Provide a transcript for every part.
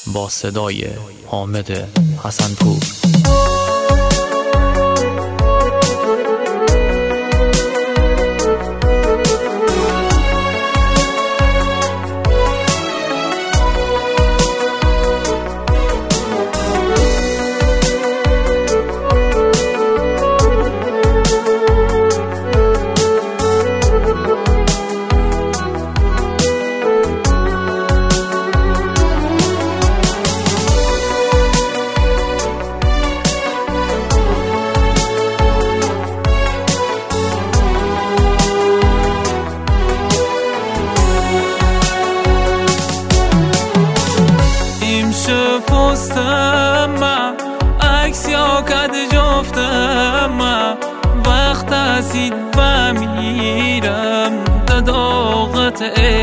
با صدای حامد حسنپور. پستم عکس یا کد جفتم وقت هستید بمیرم داغت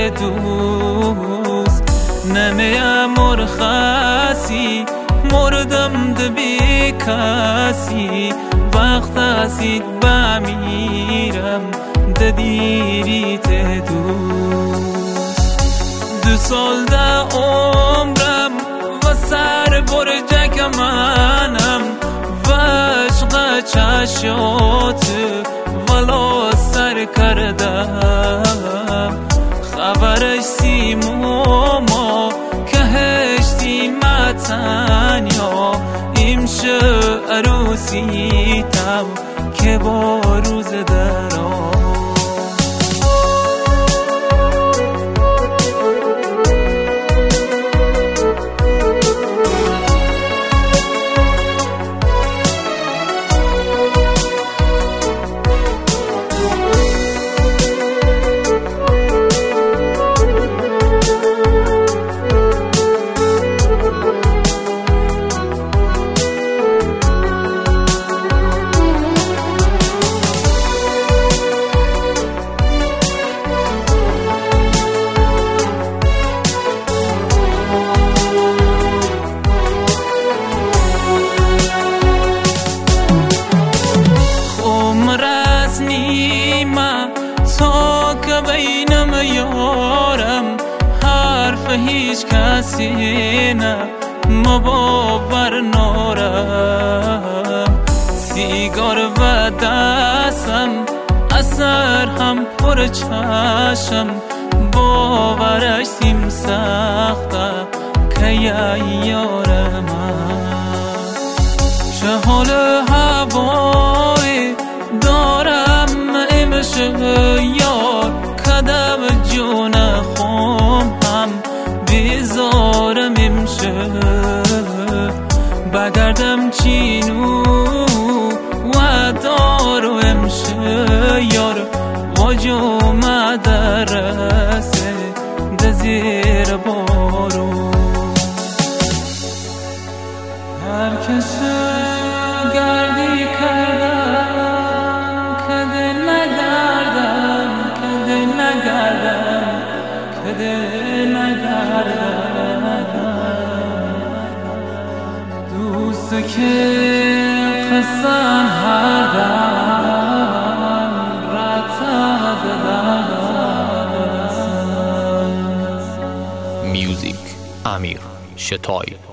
دوست نمیم مرخصی مردم دبی کسی وقت هستید بمیرم دیریت دوست 2 سال ده عمرم سر برجک منم و عشق چشات ولا سر کردم خبرش سیموما که هشتی متن یا ایمشه عروسیتم که با روز درام تا که بینم یارم حرف هیچ کسی نه مباور نارم سیگار و دستم اثر هم پر چشم باورش سیم سخته که یارم چه حال هوای دارم یار کدم جون خم هم بیزارم امشه بگردم چینو و دارو امشه یار واجو مدرسه دزیر بارو هر کسی گردی کردم دوست که قسم هر دم رتب میوزیک امیر شتای.